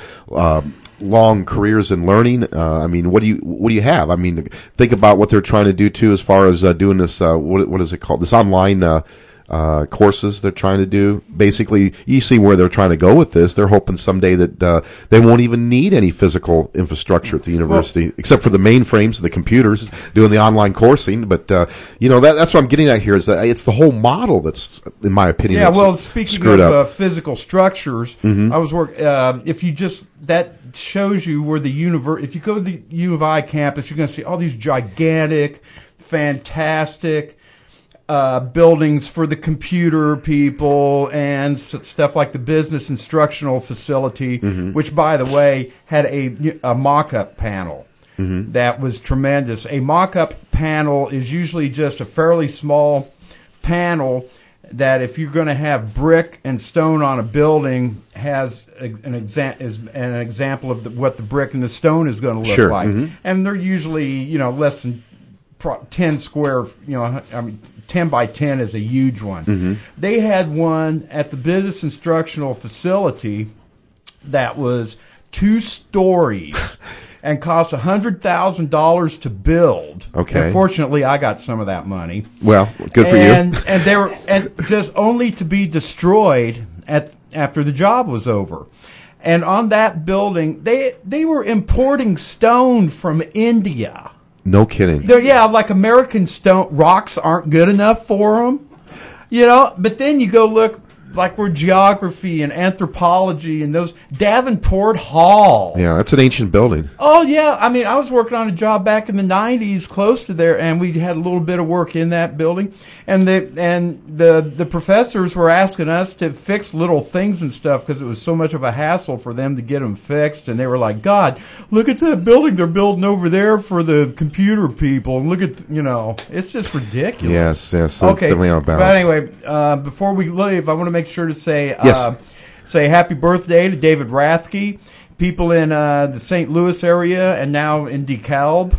long careers in learning. What do you have? I mean, think about what they're trying to do too, as far as doing this. What is it called? This online courses they're trying to do. Basically, you see where they're trying to go with this. They're hoping someday that they won't even need any physical infrastructure at the university, except for the mainframes and the computers doing the online coursing. But that's what I'm getting at here is that it's the whole model that's, in my opinion, speaking of physical structures, I was if you just that shows you where the if you go to the U of I campus, you're going to see all these gigantic, fantastic buildings for the computer people and stuff like the business instructional facility, which, by the way, had a mock-up panel that was tremendous. A mock-up panel is usually just a fairly small panel that, if you're going to have brick and stone on a building, has an example of what the brick and the stone is going to look like. And they're usually, less than 10 square, 10 by 10 is a huge one. They had one at the business instructional facility that was 2 stories and cost $100,000 to build. Okay. Unfortunately, I got some of that money. Well, good for you. And they were just only to be destroyed after the job was over. And on that building, they were importing stone from India. No kidding. Like American stone rocks aren't good enough for them, But then you go look like where geography and anthropology and those Davenport Hall. Yeah, that's an ancient building. Oh yeah, I was working on a job back in the 90s close to there, and we had a little bit of work in that building, and the professors were asking us to fix little things and stuff because it was so much of a hassle for them to get them fixed, and they were like, God, look at that building they're building over there for the computer people, and look at it's just ridiculous. Yes, that's definitely on balance. But anyway, before we leave, I want to make sure to say happy birthday to David Rathke. People in the St. Louis area and now in DeKalb.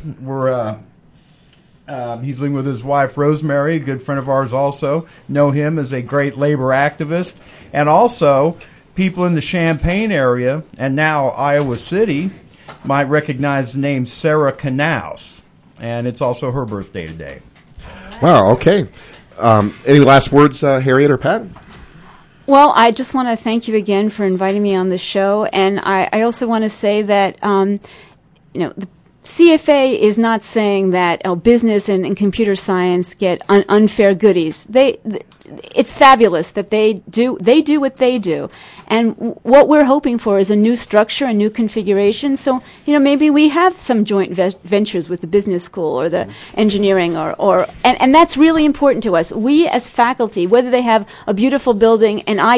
He's living with his wife Rosemary, a good friend of ours also. Know him as a great labor activist. And also, people in the Champaign area and now Iowa City might recognize the name Sarah Knaus. And it's also her birthday today. Wow, okay. Any last words, Harriet or Pat? Well, I just want to thank you again for inviting me on the show, and I also want to say that the CFA is not saying that business and computer science get unfair goodies. It's fabulous that they do what they do, and what we're hoping for is a new structure, a new configuration. So maybe we have some joint ventures with the business school or the engineering, and that's really important to us. We as faculty, whether they have a beautiful building, and